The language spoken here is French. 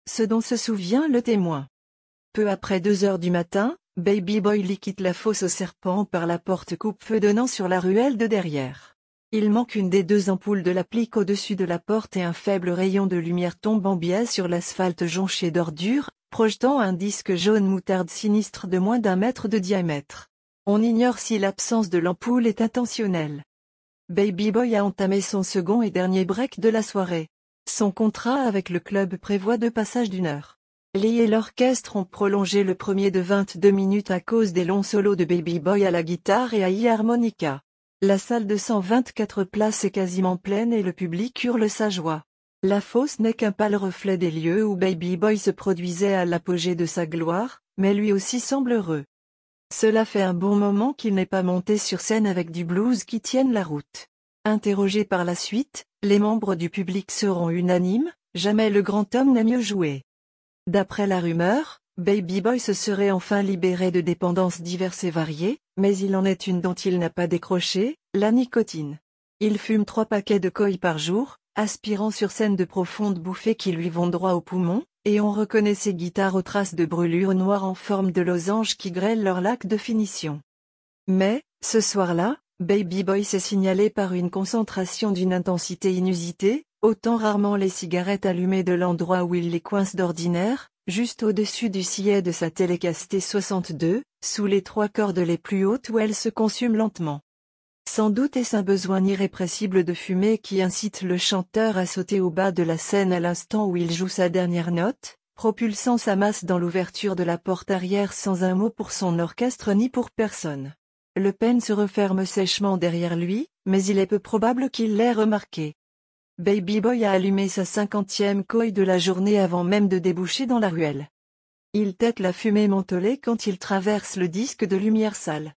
ce dont se souvient le témoin. Peu après 2 heures du matin, Baby Boy quitte la fosse aux serpents par la porte coupe-feu donnant sur la ruelle de derrière. Il manque une des 2 ampoules de l'applique au-dessus de la porte et un faible rayon de lumière tombe en biais sur l'asphalte jonché d'ordures, projetant un disque jaune moutarde sinistre de moins d'1 mètre de diamètre. On ignore si l'absence de l'ampoule est intentionnelle. Baby Boy a entamé son second et dernier break de la soirée. Son contrat avec le club prévoit 2 passages d'1 heure. Lee et l'orchestre ont prolongé le premier de 22 minutes à cause des longs solos de Baby Boy à la guitare et à l'harmonica. La salle de 124 places est quasiment pleine et le public hurle sa joie. La fosse n'est qu'un pâle reflet des lieux où Baby Boy se produisait à l'apogée de sa gloire, mais lui aussi semble heureux. Cela fait un bon moment qu'il n'est pas monté sur scène avec du blues qui tienne la route. Interrogés par la suite, les membres du public seront unanimes, jamais le grand homme n'a mieux joué. D'après la rumeur, Baby Boy se serait enfin libéré de dépendances diverses et variées, mais il en est une dont il n'a pas décroché, la nicotine. Il fume 3 paquets de coï par jour, aspirant sur scène de profondes bouffées qui lui vont droit aux poumons, et on reconnaît ses guitares aux traces de brûlures noires en forme de losange qui grêlent leur lac de finition. Mais, ce soir-là, Baby Boy s'est signalé par une concentration d'une intensité inusitée, ôtant rarement les cigarettes allumées de l'endroit où il les coince d'ordinaire, juste au-dessus du sillet de sa Telecaster 62, sous les 3 cordes les plus hautes où elle se consume lentement. Sans doute est-ce un besoin irrépressible de fumer qui incite le chanteur à sauter au bas de la scène à l'instant où il joue sa dernière note, propulsant sa masse dans l'ouverture de la porte arrière sans un mot pour son orchestre ni pour personne. Le pen se referme sèchement derrière lui, mais il est peu probable qu'il l'ait remarqué. Baby Boy a allumé sa 50e coï de la journée avant même de déboucher dans la ruelle. Il tète la fumée mentholée quand il traverse le disque de lumière sale.